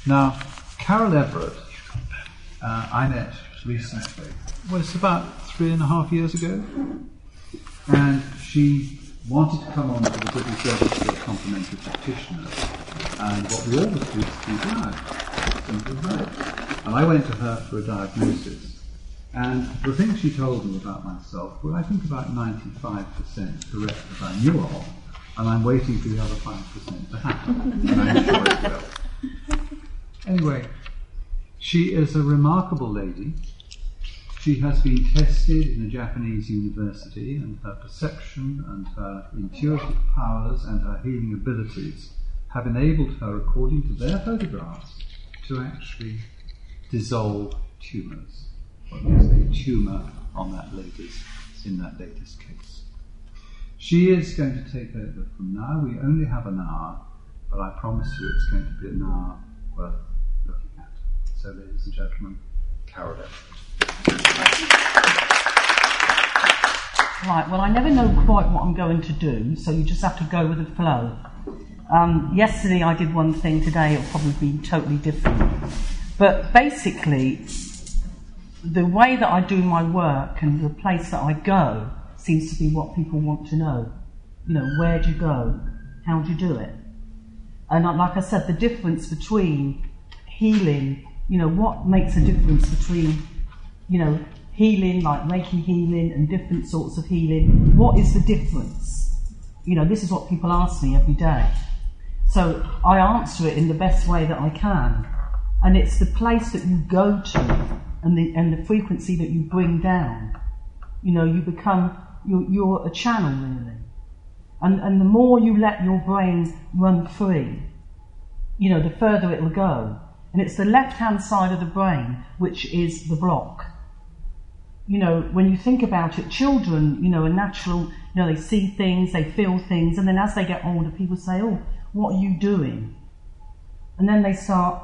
Now, Carol Everett, I met recently, was about 3.5 years ago, and she wanted to come on to the British Register of Complementary Practitioners, and what we always do is do diet, simple as that. And I went to her for a diagnosis, and the things she told me about myself were, I think, about 95% correct that I knew of, and I'm waiting for the other 5% to happen, and I'm sure it will. Anyway, she is a remarkable lady. She has been tested in a Japanese university, and her perception and her intuitive powers and her healing abilities have enabled her, according to their photographs, to actually dissolve tumours. Well, there's a tumour on in that latest case. She is going to take over from now. We only have an hour, but I promise you it's going to be an hour worth looking at. So, ladies and gentlemen, Carol Everett. Right, well, I never know quite what I'm going to do, so you just have to go with the flow. Yesterday I did one thing, today it'll probably be totally different. But basically, the way that I do my work and the place that I go seems to be what people want to know. You know, where do you go? How do you do it? And like I said, the difference between healing, you know, what makes a difference between, you know, healing, like Reiki healing and different sorts of healing. What is the difference? You know, this is what people ask me every day. So I answer it in the best way that I can. And it's the place that you go to and the frequency that you bring down. You know, you become, you're a channel really. And the more you let your brain run free, you know, the further it will go. And it's the left-hand side of the brain which is the block. You know, when you think about it, children, you know, are natural, you know, they see things, they feel things, and then as they get older, people say, oh, what are you doing? And then they start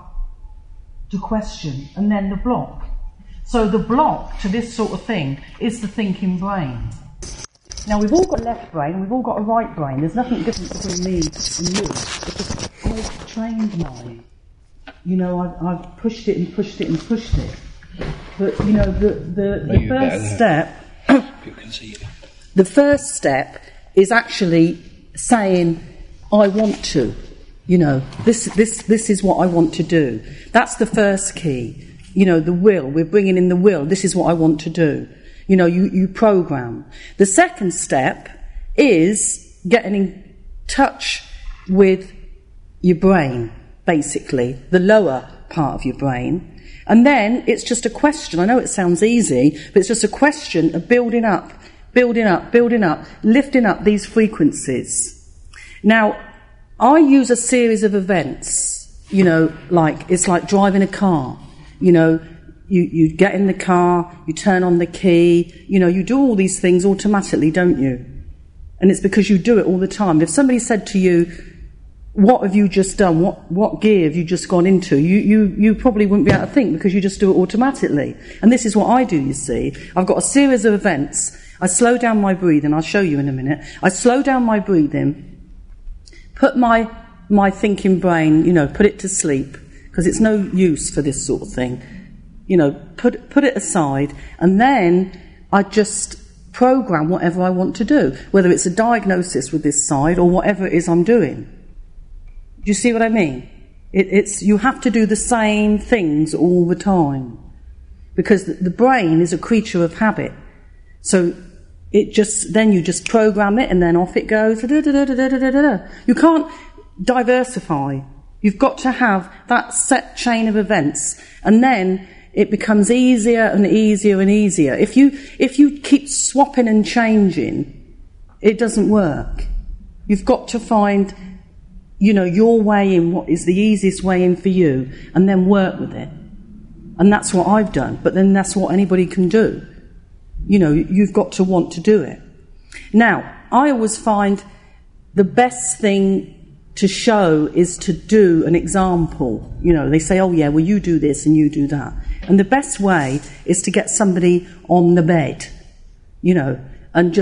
to question, and then the block. So the block to this sort of thing is the thinking brain. Now, we've all got a left brain, we've all got a right brain. There's nothing different between me and you, because I've trained mine. You know, I've pushed it and pushed it and pushed it. But, you know, the first step... You can see it. The first step is actually saying, I want to. You know, this is what I want to do. That's the first key. You know, the will. We're bringing in the will. This is what I want to do. You know, you program. The second step is getting in touch with your brain, basically, the lower part of your brain. And then it's just a question. I know it sounds easy, but it's just a question of building up, lifting up these frequencies. Now, I use a series of events, you know, like, it's like driving a car. You know, you get in the car, you turn on the key, you know, you do all these things automatically, don't you? And it's because you do it all the time. If somebody said to you, what have you just done? What gear have you just gone into? You probably wouldn't be able to think because you just do it automatically. And this is what I do, you see. I've got a series of events. I slow down my breathing. I'll show you in a minute. I slow down my breathing, put my thinking brain, you know, put it to sleep, because it's no use for this sort of thing. You know, put it aside, and then I just program whatever I want to do, whether it's a diagnosis with this side or whatever it is I'm doing. Do you see what I mean? It's you have to do the same things all the time, because the brain is a creature of habit. So you just program it, and then off it goes. You can't diversify. You've got to have that set chain of events, and then it becomes easier and easier and easier. If you keep swapping and changing, it doesn't work. You've got to find, you know, your way in, what is the easiest way in for you, and then work with it. And that's what I've done, but then that's what anybody can do. You know, you've got to want to do it. Now, I always find the best thing to show is to do an example. You know, they say, oh yeah, well you do this and you do that. And the best way is to get somebody on the bed, you know, and just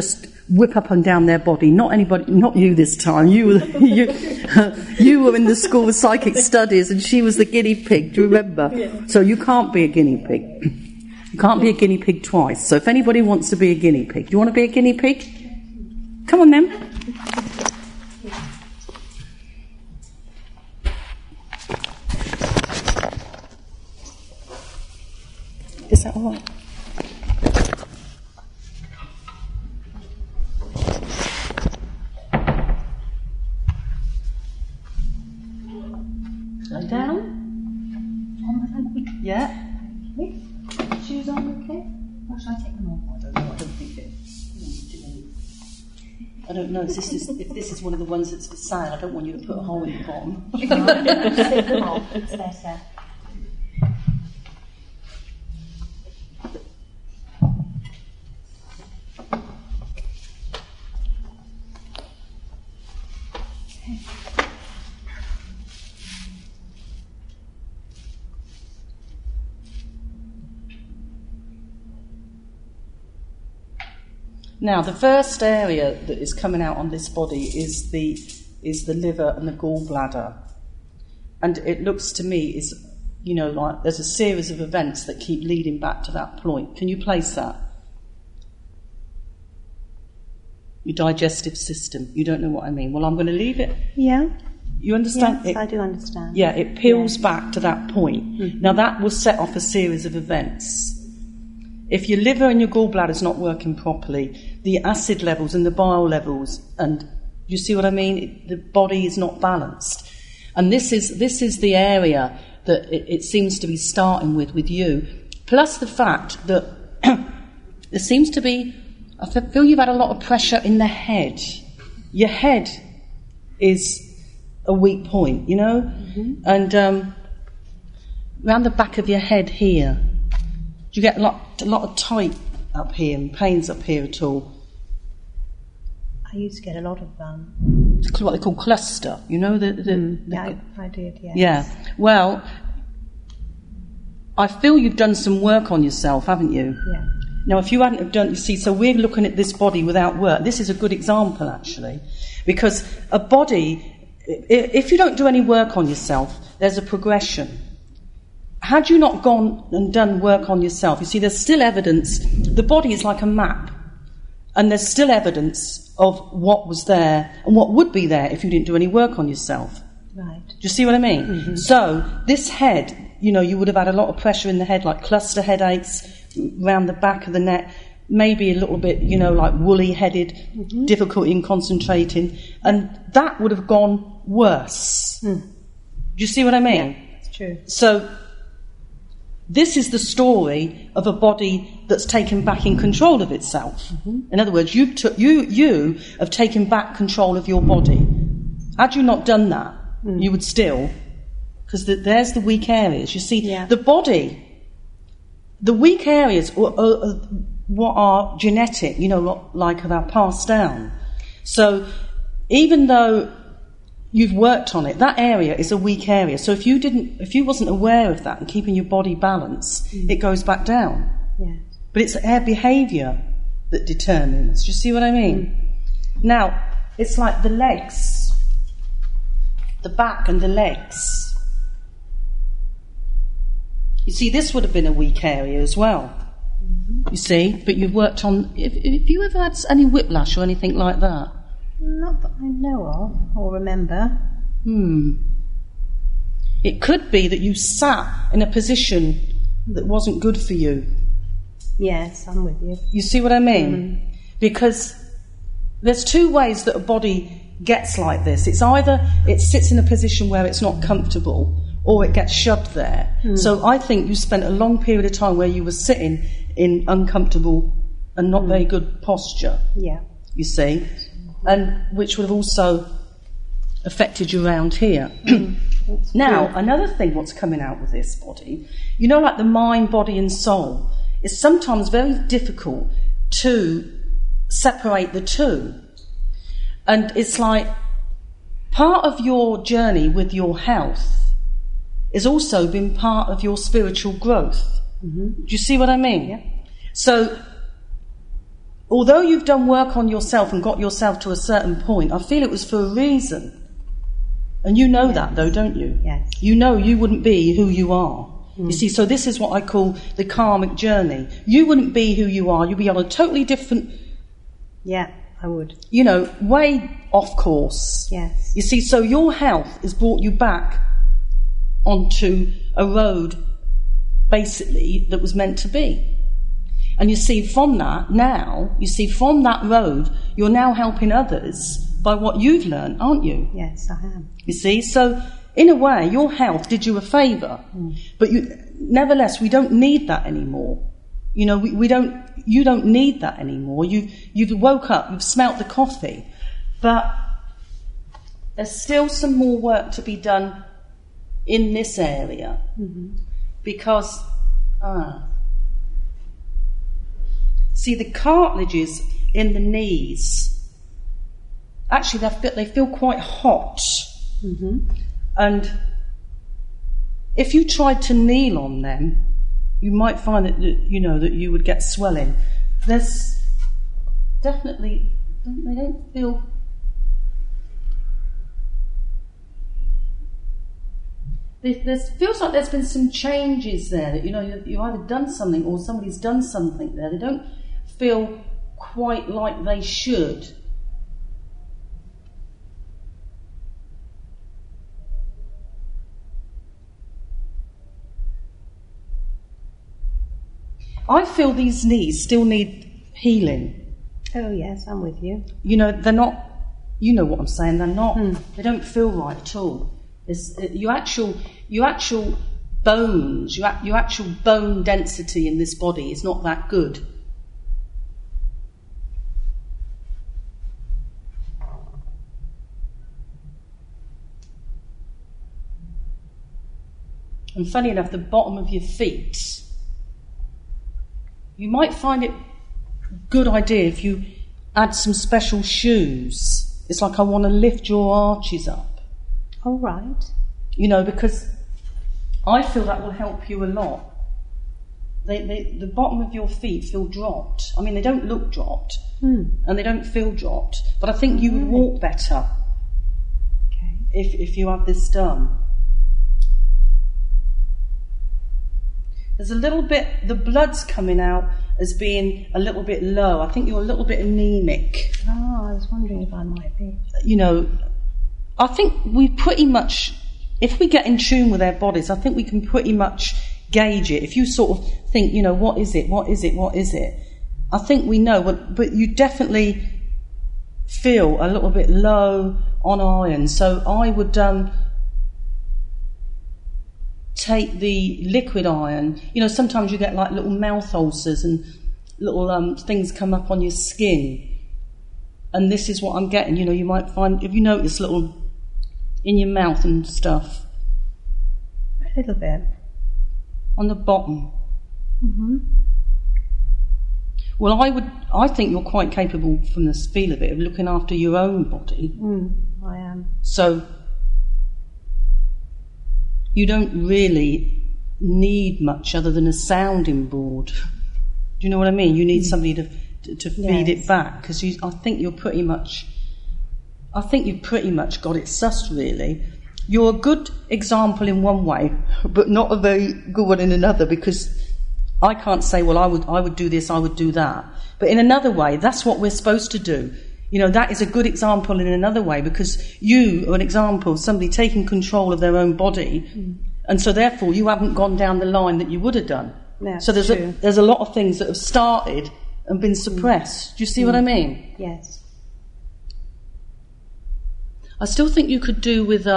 whip up and down their body. Not anybody, not you this time. You were you were in the School of Psychic Studies, and she was the guinea pig. Do you remember? Yeah. So you can't be a guinea pig. You can't be a guinea pig twice. So if anybody wants to be a guinea pig, do you want to be a guinea pig? Come on then. Is that all right? Down. Yeah. Shoes on, okay? Or should I take them off? I don't know. I don't think it. I don't know. If this is one of the ones that's for sale, I don't want you to put a hole in the bottom. Take them off. It's better. Now, the first area that is coming out on this body is the liver and the gallbladder, and it looks to me is, you know, like there's a series of events that keep leading back to that point. Can you place that? Your digestive system. You don't know what I mean. Well, I'm going to leave it. Yeah. You understand? Yes, I do understand. Yeah, it peels back to that point. Mm-hmm. Now, that will set off a series of events. If your liver and your gallbladder is not working properly, the acid levels and the bile levels, and you see what I mean? The body is not balanced. And this is the area that it seems to be starting with you. Plus the fact that there seems to be, I feel you've had a lot of pressure in the head. Your head is a weak point, you know? Mm-hmm. And around the back of your head here, do you get a lot of tight up here and pains up here at all? I used to get a lot of It's what they call cluster, you know? Yeah, I did, yes. Yeah. Well, I feel you've done some work on yourself, haven't you? Yeah. Now, if you hadn't have done, you see, so we're looking at this body without work. This is a good example, actually, because a body, if you don't do any work on yourself, there's a progression. Had you not gone and done work on yourself, you see, there's still evidence. The body is like a map, and there's still evidence of what was there and what would be there if you didn't do any work on yourself. Right. Do you see what I mean? Mm-hmm. So this head, you know, you would have had a lot of pressure in the head, like cluster headaches, around the back of the neck, maybe a little bit, you know, like woolly-headed, mm-hmm. difficulty in concentrating, and that would have gone worse. Mm. Do you see what I mean? Yeah, it's true. So this is the story of a body that's taken back in control of itself. Mm-hmm. In other words, you have taken back control of your body. Had you not done that, you would still, because there's the weak areas. You see, the body, the weak areas are what are genetic, you know, like have passed down. So even though you've worked on it, that area is a weak area. So if you wasn't aware of that and keeping your body balanced, it goes back down. Yes. But it's our behaviour that determines. Do you see what I mean? Now, it's like the legs, the back and the legs. You see, this would have been a weak area as well. You see, but you've worked on. Have you ever had any whiplash or anything like that? Not that I know of or remember. It could be that you sat in a position that wasn't good for you. Yes, I'm with you. You see what I mean? Because there's two ways that a body gets like this. It's either it sits in a position where it's not comfortable, or it gets shoved there. So I think you spent a long period of time where you were sitting in uncomfortable and not very good posture. Yeah. You see? And which would have also affected you around here. Now, another thing what's coming out with this body, you know, like the mind, body and soul, it's sometimes very difficult to separate the two. And it's like part of your journey with your health has also been part of your spiritual growth. Do you see what I mean? Yeah. So although you've done work on yourself and got yourself to a certain point, I feel it was for a reason. And you know that, though, don't you? Yes. You know you wouldn't be who you are. You see, so this is what I call the karmic journey. You wouldn't be who you are. You'd be on a totally different... Yeah, I would. You know, way off course. Yes. You see, so your health has brought you back onto a road, basically, that was meant to be. And you see, from that road, you're now helping others by what you've learned, aren't you? Yes, I am. You see, so in a way, your health did you a favour. But nevertheless, we don't need that anymore. You know, you don't need that anymore. You've woke up, you've smelt the coffee. But there's still some more work to be done in this area. Because, see, the cartilages in the knees, actually they feel quite hot. And if you tried to kneel on them, you might find that you would get swelling. There's definitely, they don't feel... There feels like there's been some changes there, that, you've either done something or somebody's done something there. They don't feel quite like they should. I feel these knees still need healing. Oh, yes, I'm with you. They're not, you know what I'm saying, they're not, they don't feel right at all. Your actual bones, your actual bone density in this body is not that good. And funny enough, the bottom of your feet, you might find it a good idea if you add some special shoes. It's like I want to lift your arches up. All right. Because I feel that will help you a lot. The bottom of your feet feel dropped. I mean, they don't look dropped, and they don't feel dropped, but I think you would walk better if you have this done. There's a little bit, the blood's coming out as being a little bit low. I think you're a little bit anemic. Oh, I was wondering if I might be. I think we pretty much, if we get in tune with our bodies, I think we can pretty much gauge it. If you sort of think, what is it? I think we know, but you definitely feel a little bit low on iron. So I would take the liquid iron. Sometimes you get like little mouth ulcers and little things come up on your skin. And this is what I'm getting. You might find, if you notice little in your mouth and stuff. A little bit. On the bottom. Well, I think you're quite capable, from the feel of it, of looking after your own body. I am. So you don't really need much other than a sounding board. Do you know what I mean? You need somebody to feed it back, because I think you've pretty much got it sussed, really. You're a good example in one way, but not a very good one in another, because I can't say, well, I would do this, I would do that. But in another way, that's what we're supposed to do. That is a good example in another way, because you are an example of somebody taking control of their own body, and so therefore you haven't gone down the line that you would have done. That's so there's true. There's a lot of things that have started and been suppressed. Do you see what I mean? Yes. I still think you could do with,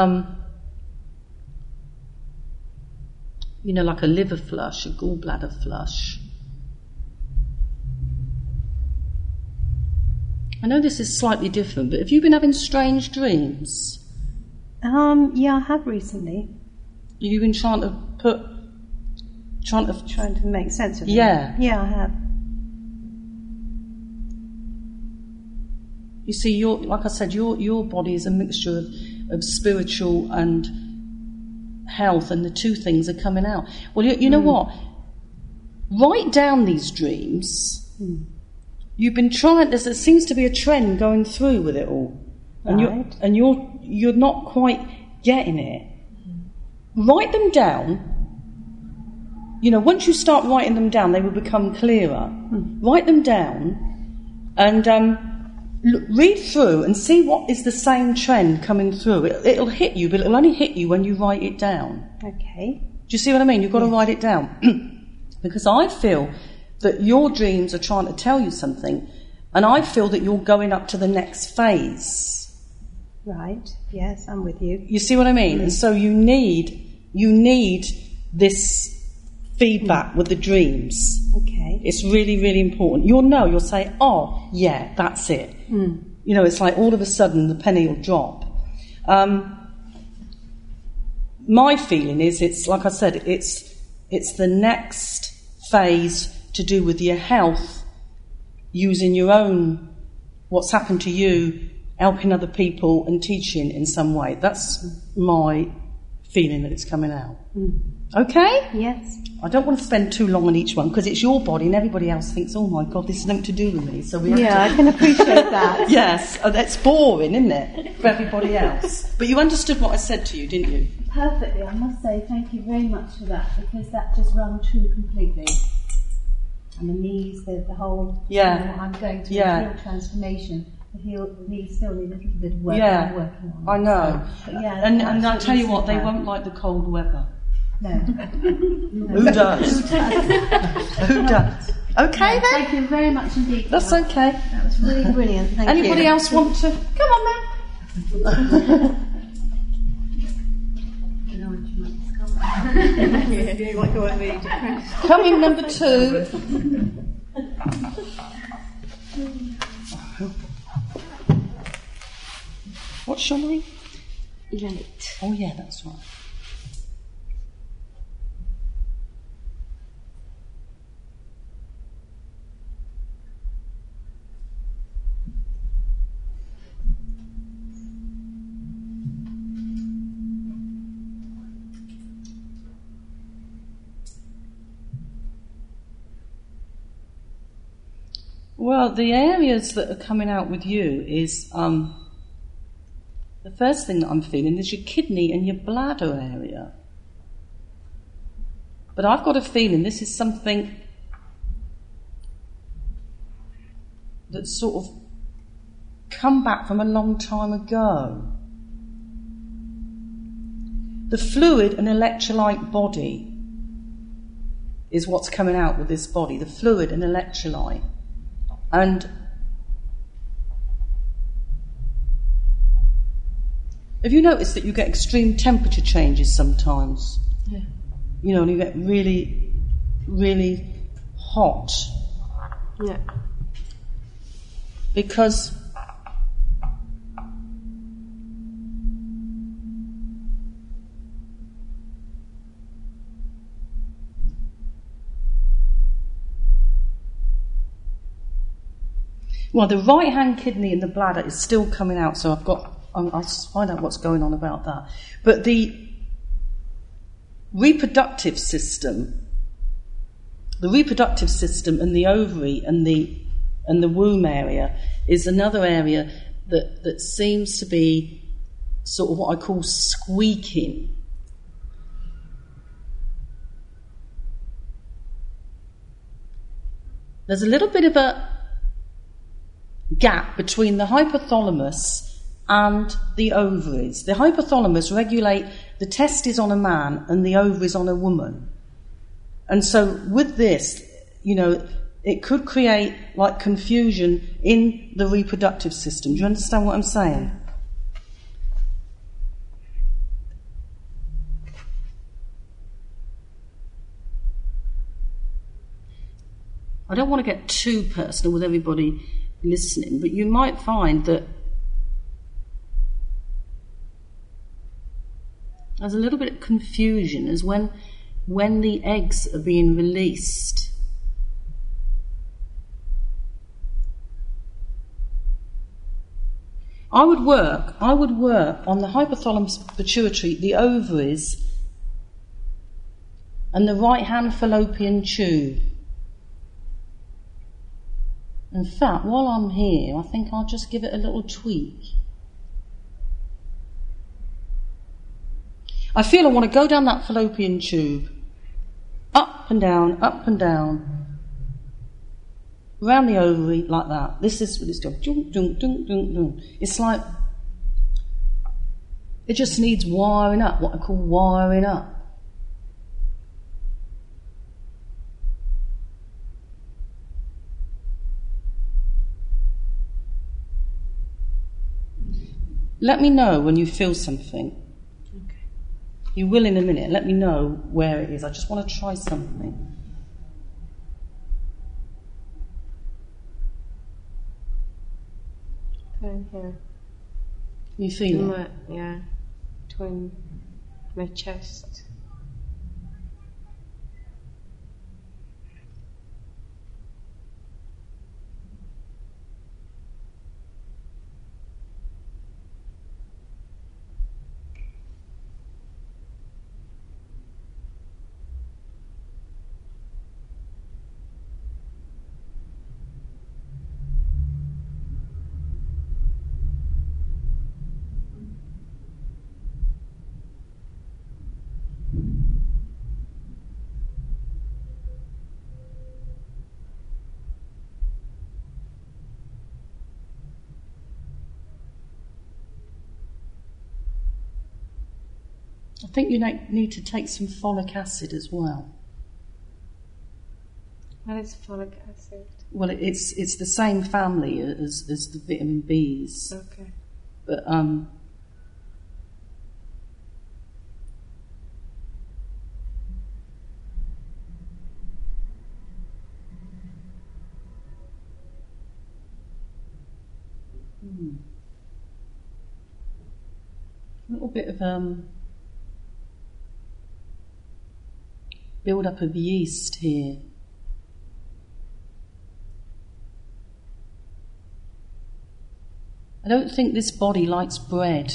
like a liver flush, a gallbladder flush. I know this is slightly different, but have you been having strange dreams? Yeah, I have recently. You've been trying to make sense of it. Yeah. Yeah, I have. You see, like I said, your body is a mixture of spiritual and health, and the two things are coming out. Well, you know what? Write down these dreams you've been trying. There seems to be a trend going through with it all, and Right. you're not quite getting it. Write them down. Once you start writing them down, they will become clearer. Write them down and read through and see what is the same trend coming through. It'll hit you, but it'll only hit you when you write it down. Okay. Do you see what I mean? You've got to write it down. Because I feel that your dreams are trying to tell you something, and I feel that you're going up to the next phase. Right. Yes, I'm with you. You see what I mean? And so you need this feedback with the dreams. Okay. It's really, really important. You'll say, oh, yeah, that's it. It's like all of a sudden the penny will drop. My feeling is, it's like I said, it's the next phase to do with your health, using your own, what's happened to you, helping other people and teaching in some way. That's my feeling that it's coming out. Okay? Yes. I don't want to spend too long on each one because it's your body and everybody else thinks, oh my God, this is nothing to do with me. So we have Yeah, I can appreciate that. Yes, that's boring, isn't it, for everybody else? But you understood what I said to you, didn't you? Perfectly. I must say thank you very much for that, because that just rang true completely. And the knees, the whole, Yeah. I'm going through Yeah. a real transformation. The knees still need a little bit of work Yeah. I'm working on. I know. But yeah, And that's I'll tell you what, they super. won't like the cold weather. No. Who does? Who does? Okay then. Thank you very much indeed. That's Carol. okay. That was really brilliant. Thank Anybody you. else want to? Come on then. Coming number 2. What's your name? Right. Oh yeah, that's right. Well, the areas that are coming out with you is the first thing that I'm feeling is your kidney and your bladder area. But I've got a feeling this is something that's sort of come back from a long time ago. The fluid and electrolyte body is what's coming out with this body, the fluid and electrolyte. And have you noticed that you get extreme temperature changes sometimes? Yeah. And you get really, really hot. Yeah. Because the right-hand kidney and the bladder is still coming out, so I'll find out what's going on about that. But the reproductive system and the ovary and the womb area is another area that seems to be sort of what I call squeaking. There's a little bit of a gap between the hypothalamus and the ovaries. The hypothalamus regulate the testes on a man and the ovaries on a woman. And so with this, it could create like confusion in the reproductive system. Do you understand what I'm saying? I don't want to get too personal with everybody listening, but you might find that there's a little bit of confusion as when the eggs are being released. I would work on the hypothalamus pituitary, the ovaries, and the right hand fallopian tube. In fact, while I'm here, I think I'll just give it a little tweak. I feel I want to go down that fallopian tube, up and down, around the ovary like that. This is what it's doing. It's like it just needs wiring up, what I call wiring up. Let me know when you feel something. Okay. You will in a minute. Let me know where it is. I just want to try something. Down here. You feel it? Yeah. Between my chest. I think you need to take some folic acid as well. What is folic acid? Well, it's the same family as the vitamin Bs. Okay. But a little bit of build up of yeast here. I don't think this body likes bread.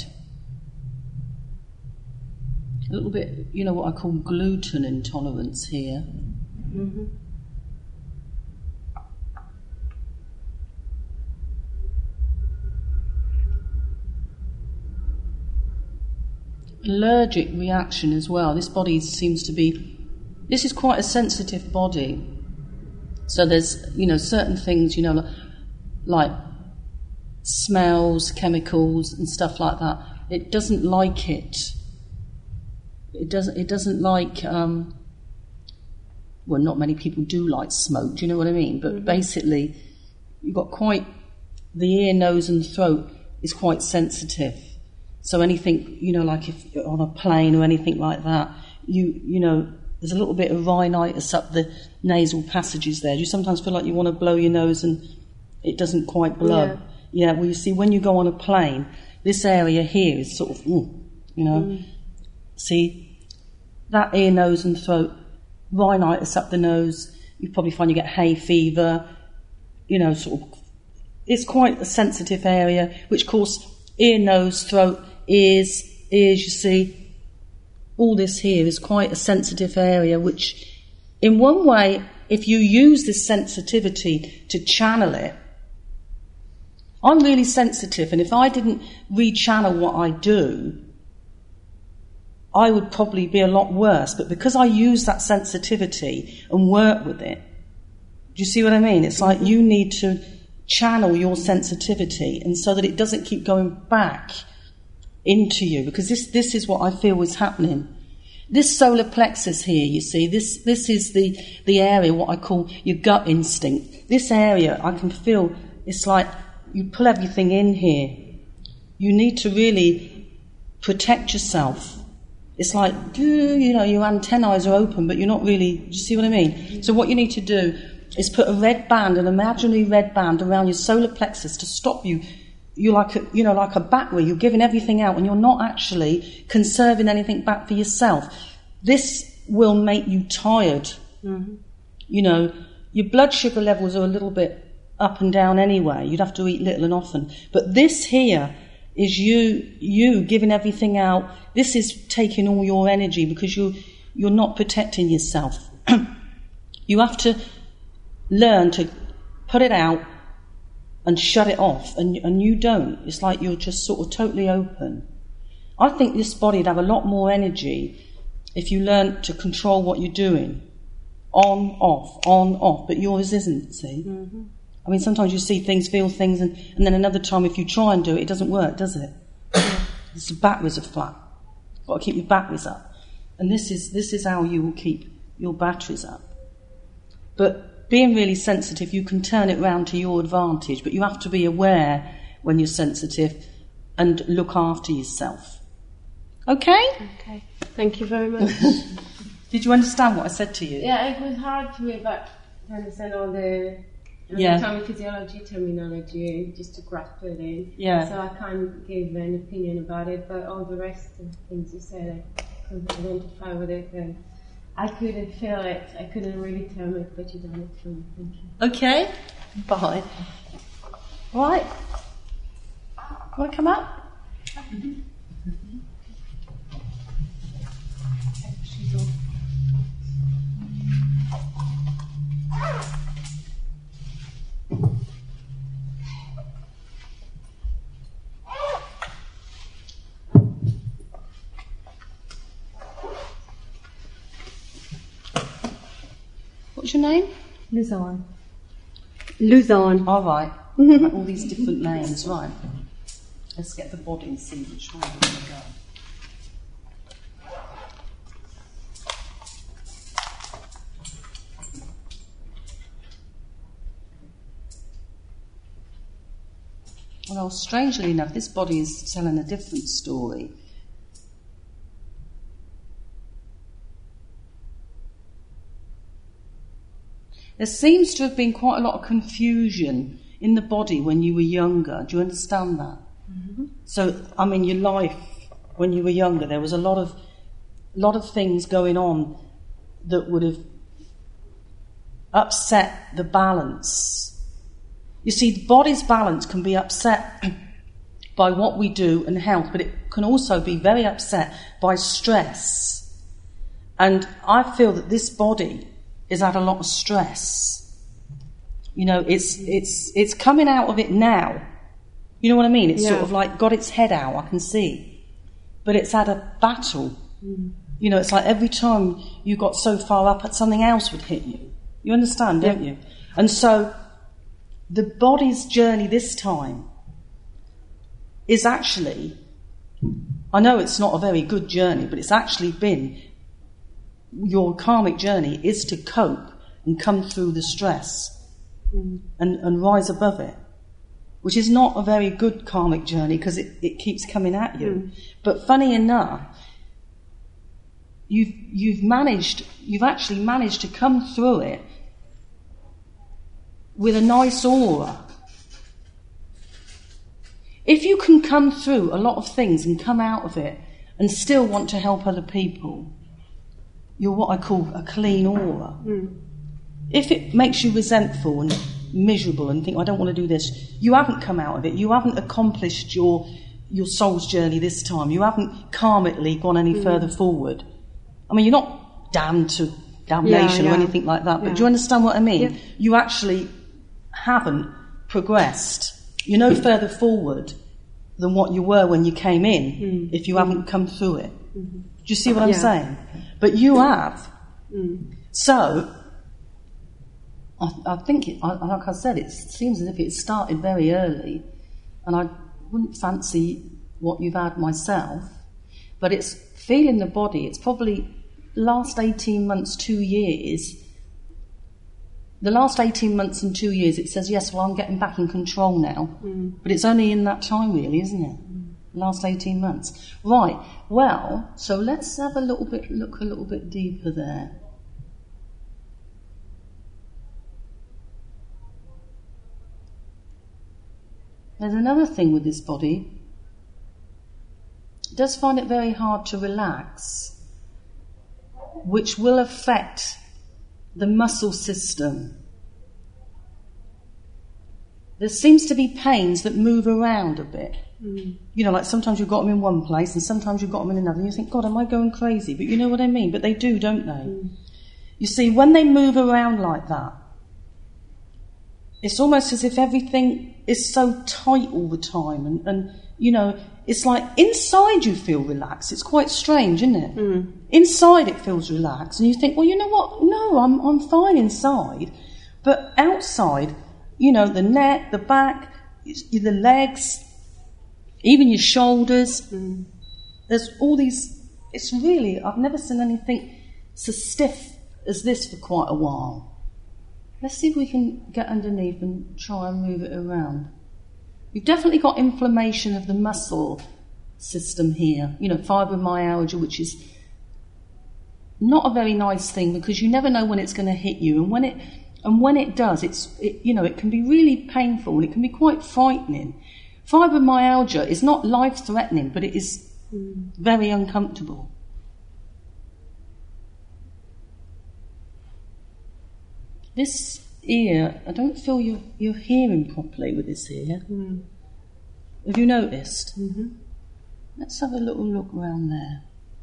A little bit, you know, what I call gluten intolerance here. Mm-hmm. Allergic reaction as well. This body seems to be, this is quite a sensitive body. So there's, you know, certain things, you know, like smells, chemicals and stuff like that. It doesn't like it. It doesn't like, well, not many people do like smoke, do you know what I mean? But basically, you've got quite, the ear, nose and throat is quite sensitive. So anything, you know, like if you're on a plane or anything like that, you know, there's a little bit of rhinitis up the nasal passages there. You sometimes feel like you want to blow your nose and it doesn't quite blow. Yeah, well, you see, when you go on a plane, this area here is sort of, you know, see, that ear, nose and throat, rhinitis up the nose, you probably find you get hay fever, you know, sort of, it's quite a sensitive area, which of course, ear, nose, throat, ears, you see, all this here is quite a sensitive area, which in one way, if you use this sensitivity to channel it, I'm really sensitive, and if I didn't rechannel what I do, I would probably be a lot worse. But because I use that sensitivity and work with it, do you see what I mean? It's like you need to channel your sensitivity, and so that it doesn't keep going back into you, because this is what I feel is happening. This solar plexus here, you see, this is the area, what I call your gut instinct. This area, I can feel, it's like you pull everything in here. You need to really protect yourself. It's like, you know, your antennae are open, but you're not really, do you see what I mean? So what you need to do is put a red band, an imaginary red band around your solar plexus to stop you. You're like a, you know, like a battery. You're giving everything out and you're not actually conserving anything back for yourself. This will make you tired. Mm-hmm. You know, your blood sugar levels are a little bit up and down anyway. You'd have to eat little and often. But this here is you giving everything out. This is taking all your energy because you're not protecting yourself. You have to learn to put it out and shut it off, and you don't. It's like you're just sort of totally open. I think this body would have a lot more energy if you learn to control what you're doing. On, off, but yours isn't, see? Mm-hmm. I mean, sometimes you see things, feel things, and then another time if you try and do it, it doesn't work, does it? It's the batteries are flat. You've got to keep your batteries up. And this is how you will keep your batteries up. But being really sensitive, you can turn it round to your advantage, but you have to be aware when you're sensitive and look after yourself. Okay? Okay. Thank you very much. Did you understand what I said to you? Yeah, it was hard for me, but to understand all the anatomic physiology terminology, just to grasp it in. Yeah. So I can't give an opinion about it, but all the rest of the things you said, I could identify with it, and I couldn't feel it. I couldn't really tell it, but you done it for me. Thank you. Okay. Bye. All right. Want to come up? Mm-hmm. She's all. What's your name? Luzon. Luzon. All right. Like all these different names, right? Let's get the body and see which one we're going to go. Well, strangely enough, this body is telling a different story. There seems to have been quite a lot of confusion in the body when you were younger. Do you understand that? Mm-hmm. So, I mean, your life when you were younger, there was a lot of things going on that would have upset the balance. You see, the body's balance can be upset by what we do and health, but it can also be very upset by stress. And I feel that this body is at a lot of stress. You know, it's coming out of it now. You know what I mean? It's sort of like got its head out, I can see. But it's had a battle. Mm. You know, it's like every time you got so far up, something else would hit you. You understand, don't you? And so the body's journey this time is actually, I know it's not a very good journey, but it's actually been, your karmic journey is to cope and come through the stress and rise above it, which is not a very good karmic journey because it keeps coming at you. Mm. But funny enough, you've actually managed to come through it with a nice aura. If you can come through a lot of things and come out of it and still want to help other people, you're what I call a clean aura. Mm. If it makes you resentful and miserable and think, I don't want to do this, you haven't come out of it. You haven't accomplished your soul's journey this time. You haven't karmically gone any further forward. I mean, you're not damned to damnation or anything like that, but do you understand what I mean? Yeah. You actually haven't progressed. You're no further forward than what you were when you came in if you haven't come through it. Mm-hmm. Do you see what I'm saying? But you have. Mm. So, I think, like I said, it seems as if it started very early, and I wouldn't fancy what you've had myself, but it's feeling the body. It's probably last 18 months, 2 years. The last 18 months and 2 years, it says, yes, well, I'm getting back in control now. Mm. But it's only in that time, really, isn't it? Mm. Last 18 months. Right, well, so let's have look a little bit deeper there. There's another thing with this body. It does find it very hard to relax, which will affect the muscle system. There seems to be pains that move around a bit. Mm. You know, like sometimes you've got them in one place and sometimes you've got them in another, and you think, God, am I going crazy? But you know what I mean? But they do, don't they? Mm. You see, when they move around like that, it's almost as if everything is so tight all the time, and you know, it's like inside you feel relaxed. It's quite strange, isn't it? Mm. Inside it feels relaxed, and you think, well, you know what? No, I'm fine inside, but outside, you know, the neck, the back, the legs, even your shoulders. Mm. There's all these. It's really, I've never seen anything so stiff as this for quite a while. Let's see if we can get underneath and try and move it around. You've definitely got inflammation of the muscle system here. You know, fibromyalgia, which is not a very nice thing because you never know when it's going to hit you, and when it does, it can be really painful and it can be quite frightening. Fibromyalgia is not life-threatening, but it is very uncomfortable. This ear, I don't feel you're hearing properly with this ear. Mm. Have you noticed? Mm-hmm. Let's have a little look around there.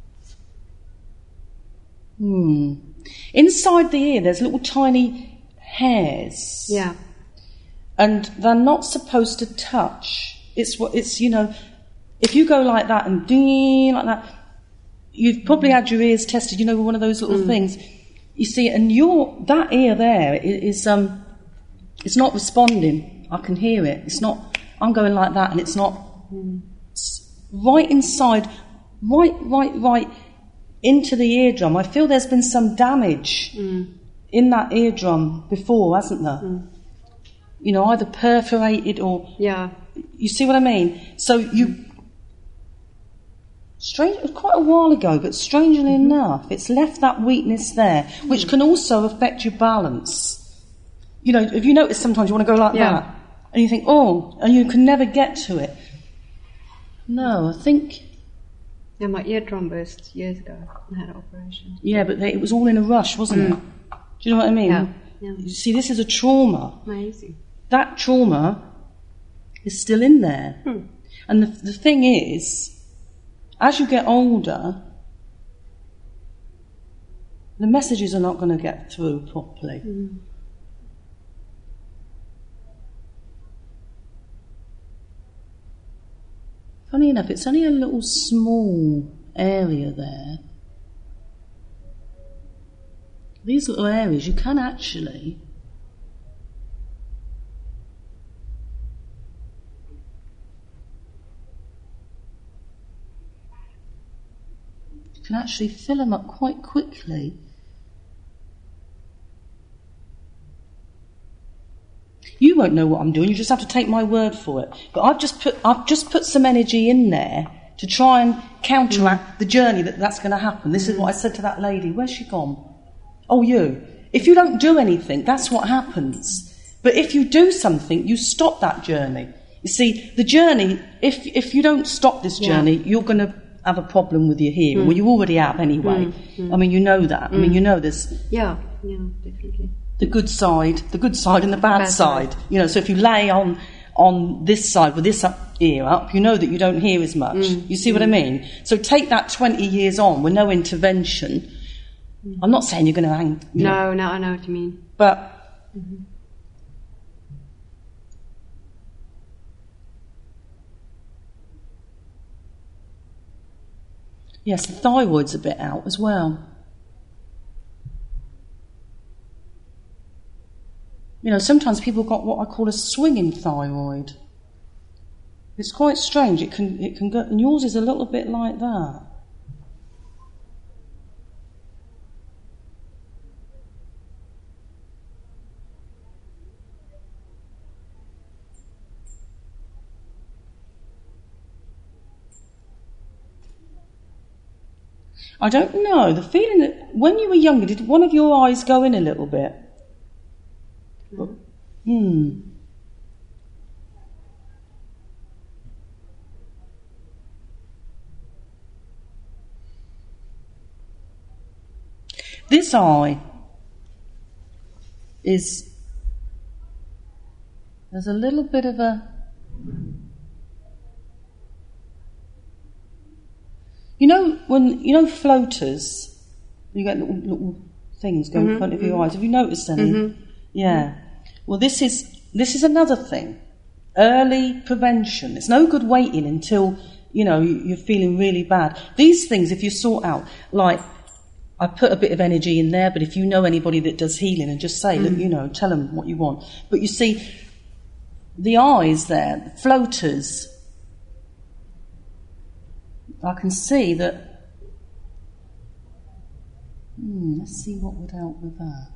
Inside the ear, there's little tiny hairs. Yeah. And they're not supposed to touch. It's you know, if you go like that and ding like that, you've probably had your ears tested, you know, with one of those little things. You see, and that ear there is it's not responding. I can hear it. It's not. I'm going like that, and it's not. It's right inside, right into the eardrum. I feel there's been some damage in that eardrum before, hasn't there? Mm. You know, either perforated or. Yeah. You see what I mean? So strange, it was quite a while ago, but strangely enough, it's left that weakness there, which can also affect your balance. You know, have you noticed sometimes you want to go like that? And you think, oh, and you can never get to it. No, I think... Yeah, my eardrum burst years ago. I had an operation. Yeah, but it was all in a rush, wasn't it? Do you know what I mean? Yeah. You see, this is a trauma. Amazing. That trauma is still in there. And the thing is, as you get older, the messages are not going to get through properly. Funny enough, it's only a little small area there. These little areas, you can actually fill them up quite quickly. You won't know what I'm doing, you just have to take my word for it. But I've just put some energy in there to try and counteract the journey that's going to happen. This is what I said to that lady. Where's she gone? Oh, you. If you don't do anything, that's what happens. But if you do something, you stop that journey. You see, the journey, if you don't stop this journey, you're going to have a problem with your hearing. Well, you already have anyway. I mean, you know that. I mean, you know this. Yeah, definitely. The good side and the bad side. You know, so if you lay on this side with this ear up, you know that you don't hear as much. You see what I mean? So take that 20 years on with no intervention. I'm not saying you're going to hang. No, I know what you mean. But yes, the thyroid's a bit out as well. You know, sometimes people got what I call a swinging thyroid. It's quite strange. It can go, and yours is a little bit like that. I don't know. The feeling that when you were younger, did one of your eyes go in a little bit? This eye there's a little bit of a, when floaters, you get little things going in front of your eyes. Have you noticed any? Yeah. Well, this is This is another thing. Early prevention. It's no good waiting until, you're feeling really bad. These things, if you sort out, like, I put a bit of energy in there, but if you know anybody that does healing, and just say, look, tell them what you want. But you see, the eyes there, the floaters, I can see that. Let's see what would help with that.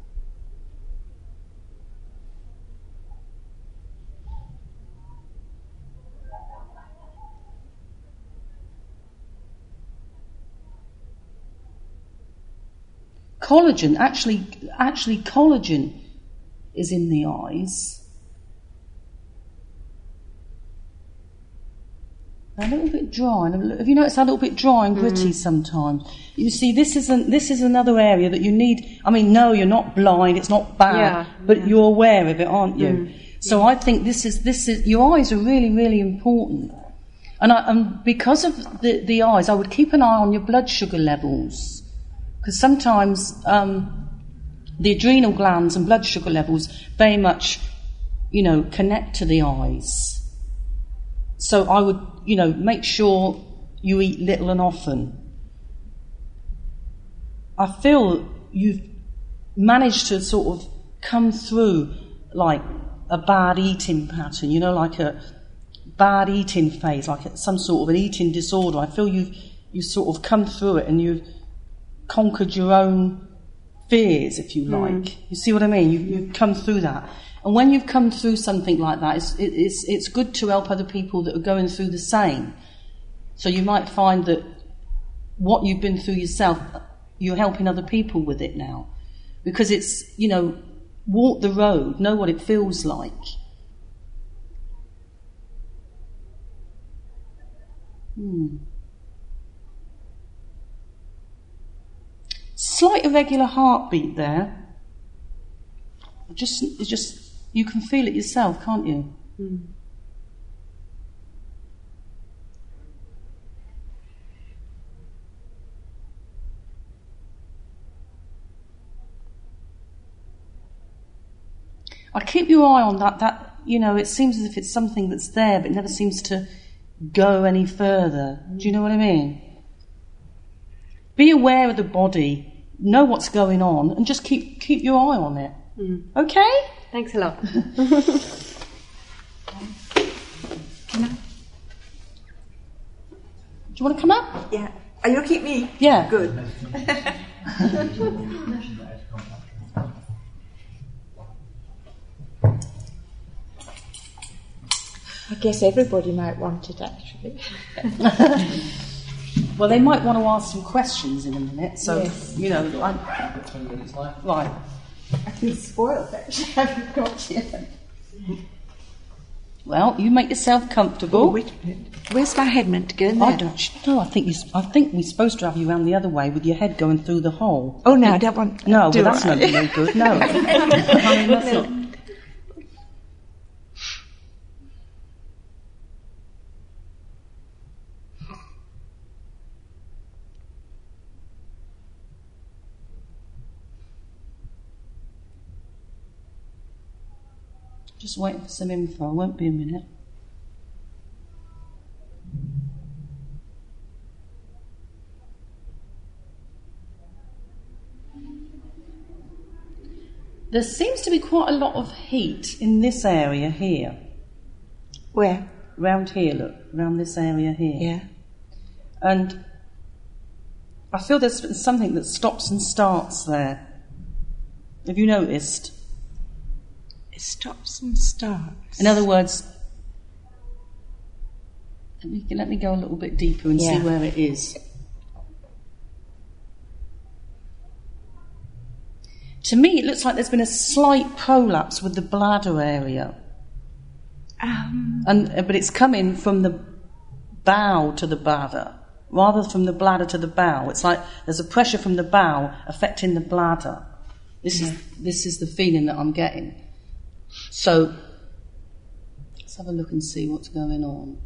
Collagen, actually collagen is in the eyes. A little bit dry. Have you noticed a little bit dry and gritty sometimes? You see, this is another area that you need. I mean, no, you're not blind. It's not bad, but you're aware of it, aren't you? So I think this is your eyes are really, really important. And because of the eyes, I would keep an eye on your blood sugar levels, because sometimes the adrenal glands and blood sugar levels very much, connect to the eyes. So I would, make sure you eat little and often. I feel you've managed to sort of come through like a bad eating pattern, like a bad eating phase, like some sort of an eating disorder. I feel you've sort of come through it and you've conquered your own fears, if you like. You see what I mean? You've come through that. And when you've come through something like that, it's good to help other people that are going through the same. So you might find that what you've been through yourself, you're helping other people with it now. Because it's, walk the road, know what it feels like. Slight irregular heartbeat there. It's just you can feel it yourself, can't you? I keep your eye on that, it seems as if it's something that's there, but it never seems to go any further. Do you know what I mean? Be aware of the body, know what's going on, and just keep your eye on it. Okay? Thanks a lot. Can I? Do you want to come up? Yeah. Are you keep me? Yeah. Good. I guess everybody might want it, actually. Well, they might want to ask some questions in a minute, so, Yes. Right. I feel spoiled, actually. I haven't got yet. Well, you make yourself comfortable. Oh, wait a minute. Where's my head meant to go in there? I don't know. I think we're supposed to have you round the other way with your head going through the hole. Oh, no, I don't want... No, do well, that's I? no good. No. I mean, that's not... Just waiting for some info. Won't be a minute. There seems to be quite a lot of heat in this area here. Where? Round here, look. Round this area here. Yeah. And I feel there's something that stops and starts there. Have you noticed? It stops and starts. In other words, let me go a little bit deeper and see where it is. To me, it looks like there's been a slight prolapse with the bladder area. But it's coming from the bowel to the bladder, rather from the bladder to the bowel. It's like there's a pressure from the bowel affecting the bladder. This is the feeling that I'm getting. So let's have a look and see what's going on.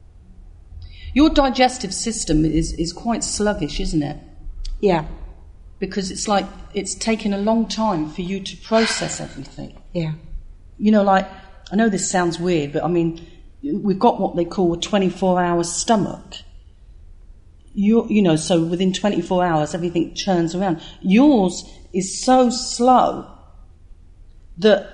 Your digestive system is quite sluggish, isn't it? Yeah. because it's like it's taken a long time for you to process everything. Yeah. You know, like, I know this sounds weird, but I mean, we've got what they call a 24-hour stomach. You know, so within 24 hours, everything churns around. Yours is so slow that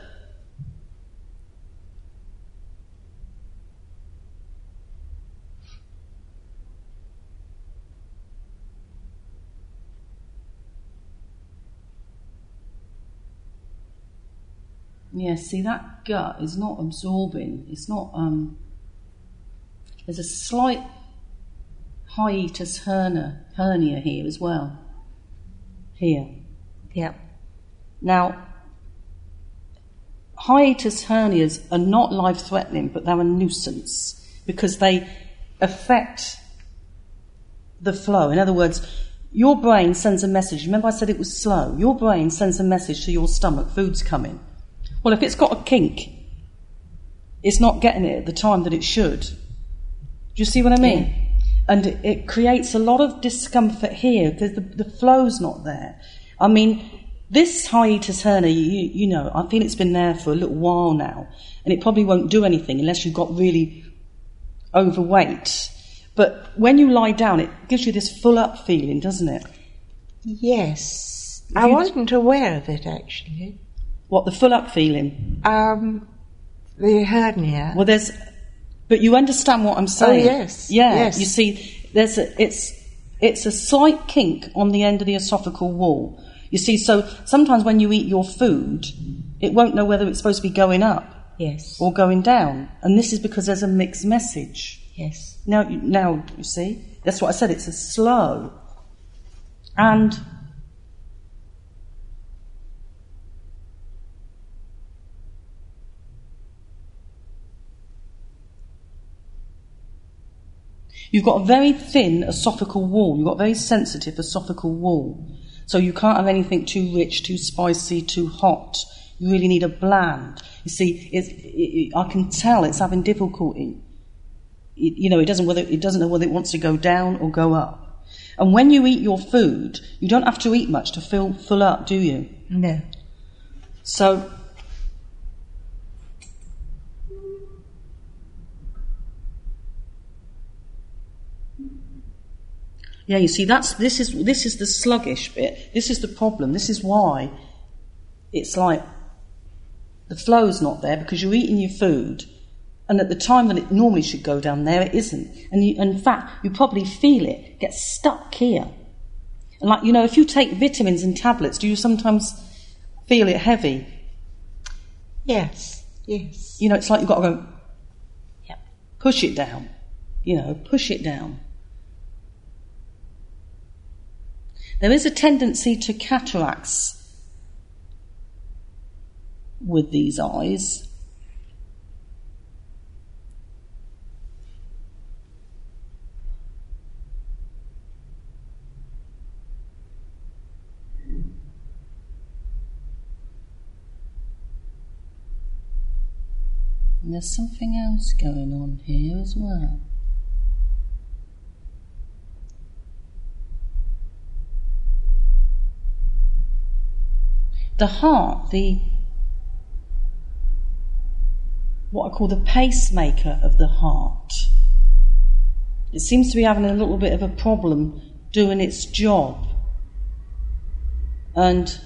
yeah, see, that gut is not absorbing. It's not, there's a slight hiatus hernia here as well. Here. Yeah. Now, hiatus hernias are not life-threatening, but they're a nuisance because they affect the flow. In other words, your brain sends a message. Remember I said it was slow? Your brain sends a message to your stomach, food's coming. Well, if it's got a kink, it's not getting it at the time that it should. Do you see what I mean? Yeah. And it creates a lot of discomfort here because the flow's not there. I mean, this hiatus hernia, you know, I feel it's been there for a little while now, and it probably won't do anything unless you've got really overweight. But when you lie down, it gives you this full-up feeling, doesn't it? Yes. I wasn't aware of it, actually. What, the full-up feeling? The hernia. Well, but you understand what I'm saying? Oh, yes. Yeah, yes. You see, it's a slight kink on the end of the esophageal wall. You see, so sometimes when you eat your food, it won't know whether it's supposed to be going up yes. or going down. And this is because there's a mixed message. Yes. Now, you see, that's what I said, it's a slow. And you've got a very thin esophageal wall. You've got a very sensitive esophageal wall. So you can't have anything too rich, too spicy, too hot. You really need a bland. You see, I can tell it's having difficulty. You know, it doesn't know whether it wants to go down or go up. And when you eat your food, you don't have to eat much to feel full up, do you? No. So yeah, you see, this is the sluggish bit. This is the problem. This is why it's like the flow's not there, because you're eating your food, and at the time that it normally should go down there, it isn't. And in fact, you probably feel it get stuck here. And like, you know, if you take vitamins and tablets, do you sometimes feel it heavy? Yes, yes. You know, it's like you've got to go, yep. Push it down. You know, push it down. There is a tendency to cataracts with these eyes. And there's something else going on here as well. The heart, what I call the pacemaker of the heart, it seems to be having a little bit of a problem doing its job. And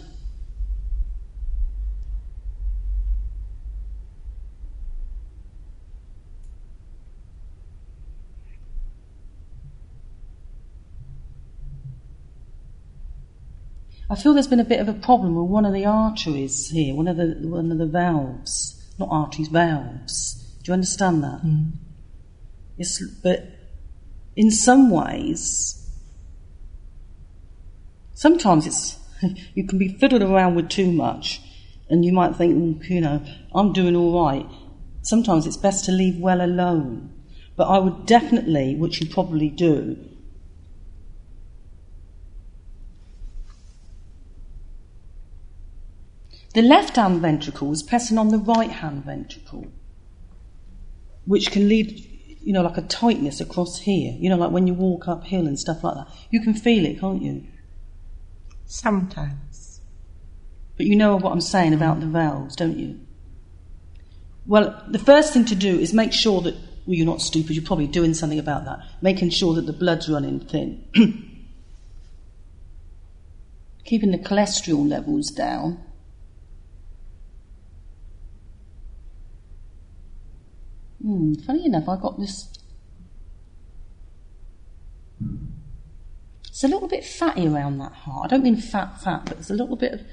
I feel there's been a bit of a problem with one of the arteries here, one of the valves, not arteries, valves. Do you understand that? Mm. But in some ways, sometimes you can be fiddled around with too much, and you might think, you know, I'm doing all right. Sometimes it's best to leave well alone. But I would definitely, which you probably do, the left-hand ventricle is pressing on the right-hand ventricle, which can lead, you know, like a tightness across here. You know, like when you walk uphill and stuff like that. You can feel it, can't you? Sometimes. But you know what I'm saying about the valves, don't you? Well, the first thing to do is make sure that, well, you're not stupid, you're probably doing something about that, making sure that the blood's running thin. Keeping the cholesterol levels down. Funny enough, I got this. It's a little bit fatty around that heart. I don't mean fat, but there's a little bit of.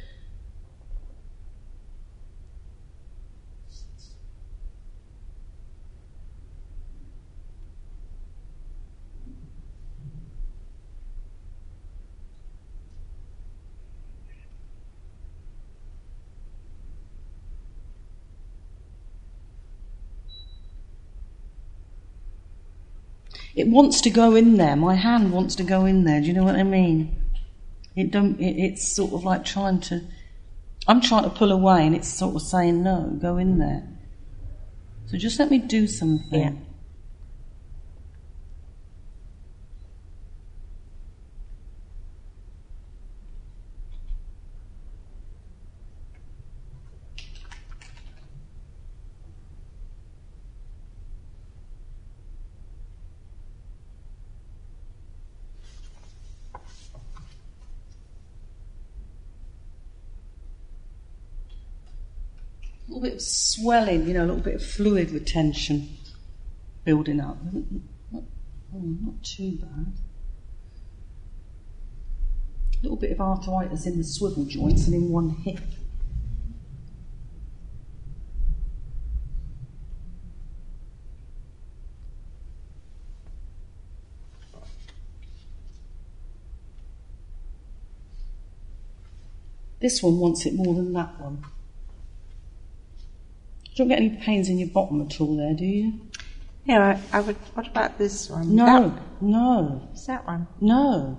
It wants to go in there. My hand wants to go in there. Do you know what I mean? It's sort of like I'm trying to pull away, and it's sort of saying no, go in there. So just let me do something. Yeah. A little bit of swelling, a little bit of fluid retention building up. Not too bad. A little bit of arthritis in the swivel joints and in one hip. This one wants it more than that one. You don't get any pains in your bottom at all there, do you? Yeah, I would. What about this one? No. Is that one? No.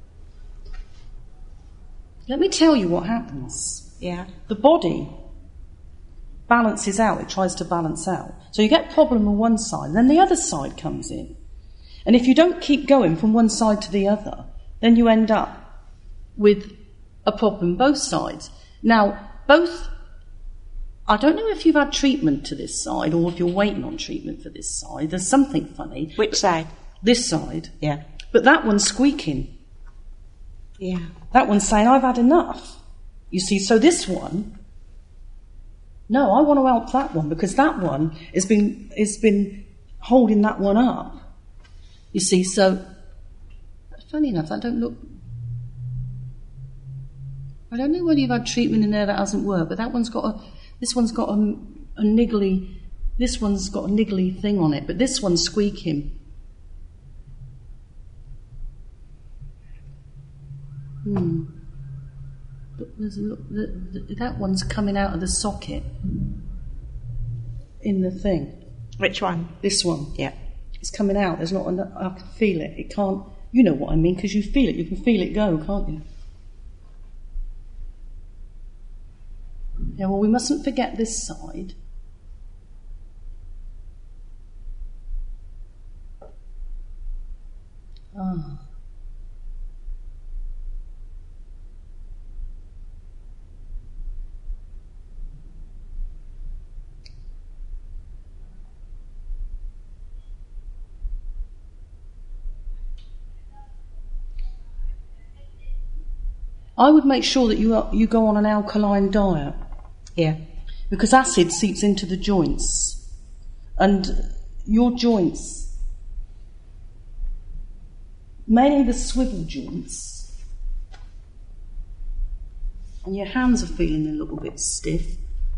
Let me tell you what happens. Yeah. The body balances out, it tries to balance out. So you get a problem on one side, and then the other side comes in. And if you don't keep going from one side to the other, then you end up with a problem both sides. Now, I don't know if you've had treatment to this side or if you're waiting on treatment for this side. There's something funny. Which side? This side. Yeah. But that one's squeaking. Yeah. That one's saying, I've had enough. You see, so this one, no, I want to help that one because that one has been holding that one up. You see, so, funny enough, that don't look... I don't know whether you've had treatment in there that hasn't worked, but this one's got a niggly, this one's got a niggly thing on it, but this one's squeaking. But there's that one's coming out of the socket in the thing. Which one? This one. Yeah. It's coming out. There's not enough. I can feel it. It can't. You know what I mean, because you feel it. You can feel it go, can't you? Yeah, well, we mustn't forget this side. I would make sure that you go on an alkaline diet. Yeah. Because acid seeps into the joints. And your joints, mainly the swivel joints, and your hands are feeling a little bit stiff.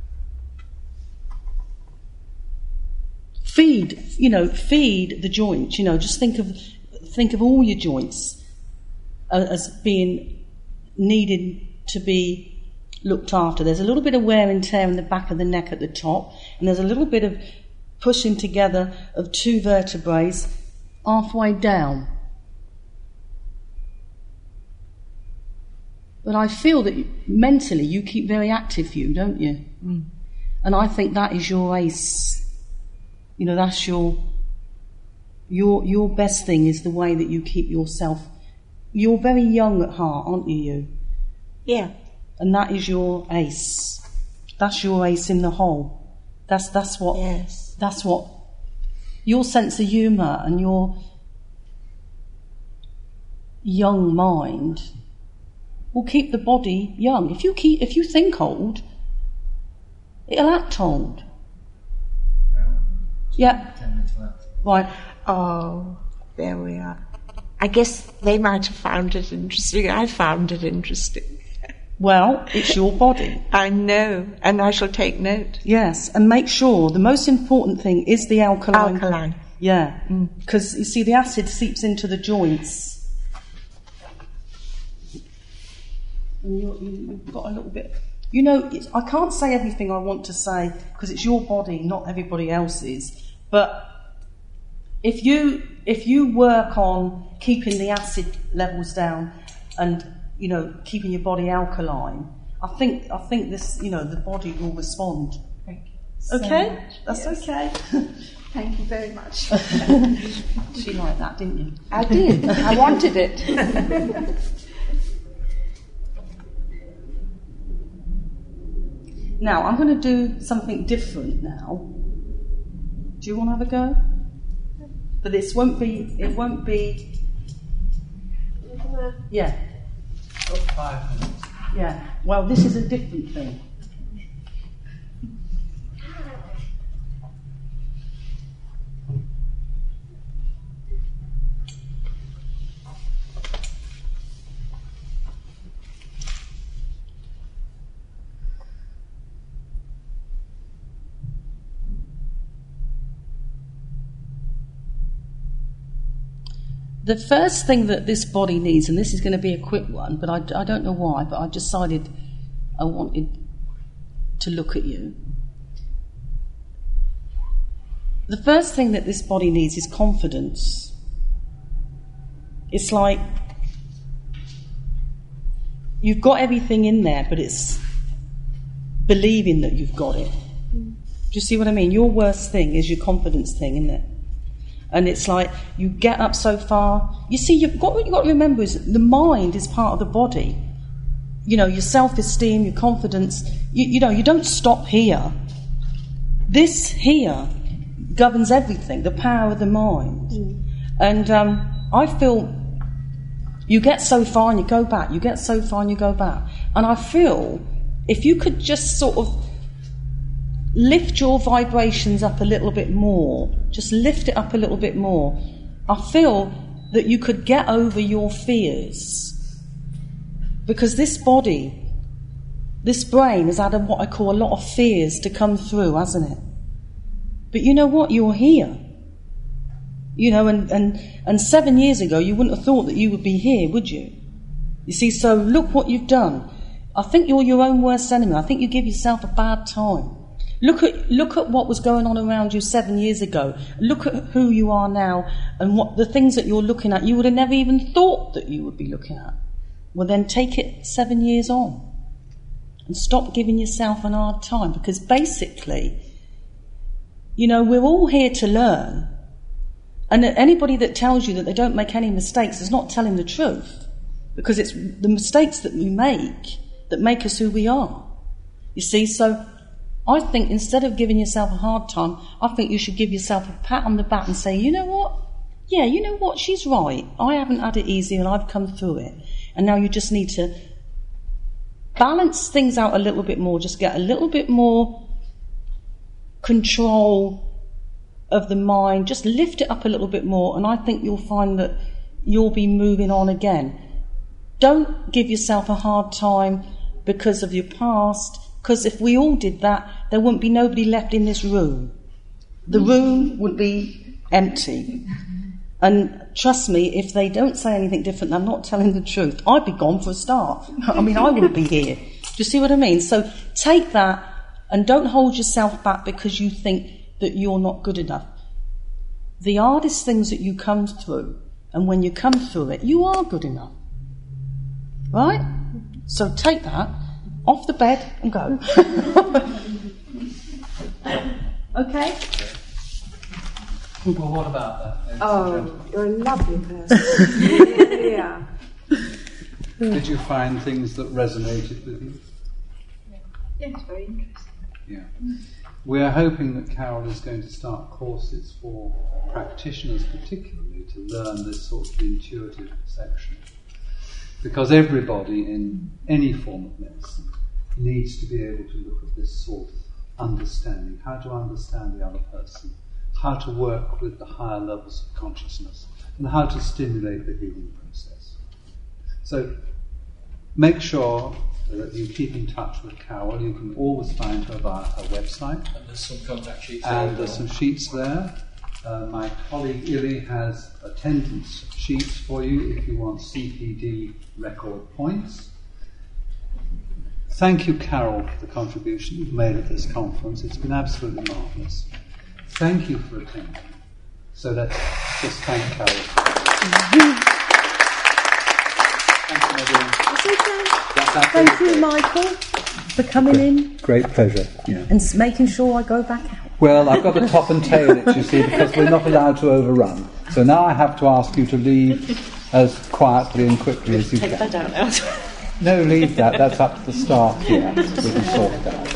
Feed the joints, just think of all your joints as being needed to be looked after. There's a little bit of wear and tear in the back of the neck at the top, and there's a little bit of pushing together of two vertebrae halfway down. But I feel that mentally you keep very active, don't you? And I think that is your ace. That's your best thing is the way that you keep yourself. You're very young at heart, aren't you? Yeah. And that is your ace. That's your ace in the hole. That's what. Yes. That's what. Your sense of humour and your young mind will keep the body young. If you think old, it'll act old. Yeah. 10 minutes left. Right. Oh, there we are. I guess they might have found it interesting. I found it interesting. Well, it's your body. I know, and I shall take note. Yes, and make sure the most important thing is the alkaline. Alkaline. Yeah, because you see the acid seeps into the joints. And you've got a little bit... You know, I can't say everything I want to say because it's your body, not everybody else's. But if you work on keeping the acid levels down and, you know, keeping your body alkaline, I think this, you know, the body will respond. Thank you so Okay? much. That's Yes. okay. Thank you very much. She liked that, didn't you? I did. I wanted it. Now, I'm going to do something different now. Do you want to have a go? But it won't be, yeah, 5 minutes. yeah. Well, this is a different thing. The first thing that this body needs, and this is going to be a quick one, but I don't know why, but I decided I wanted to look at you. The first thing that this body needs is confidence. It's like you've got everything in there, but it's believing that you've got it. Do you see what I mean? Your worst thing is your confidence thing, isn't it? And it's like you get up so far. You see, what you've got to remember is the mind is part of the body. You know, your self-esteem, your confidence. You know, you don't stop here. This here governs everything, the power of the mind. And I feel you get so far and you go back. You get so far and you go back. And I feel if you could just sort of lift your vibrations up a little bit more, just lift it up a little bit more, I feel that you could get over your fears. Because this body, this brain has had what I call a lot of fears to come through, hasn't it? But you know what? You're here. You know, and 7 years ago you wouldn't have thought that you would be here, would you? You see, so look what you've done. I think you're your own worst enemy. I think you give yourself a bad time. Look at what was going on around you 7 years ago. Look at who you are now and what the things that you're looking at you would have never even thought that you would be looking at. Well, then take it 7 years on and stop giving yourself an hard time, because basically, you know, we're all here to learn. And anybody that tells you that they don't make any mistakes is not telling the truth, because it's the mistakes that we that make us who we are. You see, so I think instead of giving yourself a hard time, I think you should give yourself a pat on the back and say, you know what? Yeah, you know what? She's right. I haven't had it easy and I've come through it. And now you just need to balance things out a little bit more, just get a little bit more control of the mind, just lift it up a little bit more, and I think you'll find that you'll be moving on again. Don't give yourself a hard time because of your past, because if we all did that, there wouldn't be nobody left in this room. The room would be empty. And trust me, if they don't say anything different, I'm not telling the truth. I'd be gone for a start. I mean, I wouldn't be here. Do you see what I mean? So take that and don't hold yourself back because you think that you're not good enough. The hardest things that you come through, and when you come through it, you are good enough. Right? So take that off the bed and go. Okay? Well, what about that? Oh, you're a lovely person. You really are. Did you find things that resonated with you? Yes, very interesting. Yeah. We're hoping that Carol is going to start courses for practitioners particularly to learn this sort of intuitive perception. Because everybody in any form of medicine needs to be able to look at this sort of understanding, how to understand the other person, how to work with the higher levels of consciousness, and how to stimulate the healing process. So make sure that you keep in touch with Carol. You can always find her via her website. And there's some contact sheets And there. there's some sheets there. My colleague Illy has attendance sheets for you if you want CPD record points. Thank you, Carol, for the contribution you've made at this conference. It's been absolutely marvellous. Thank you for attending. So let's just thank Carol. Thank you, Nadine. Thank you, Michael, for coming in Great pleasure. Yeah. and making sure I go back out. Well, I've got to top and tail it, you see, because we're not allowed to overrun. So now I have to ask you to leave as quietly and quickly as you can. Take that out now. No, leave that. That's up to the staff here. We can sort it out.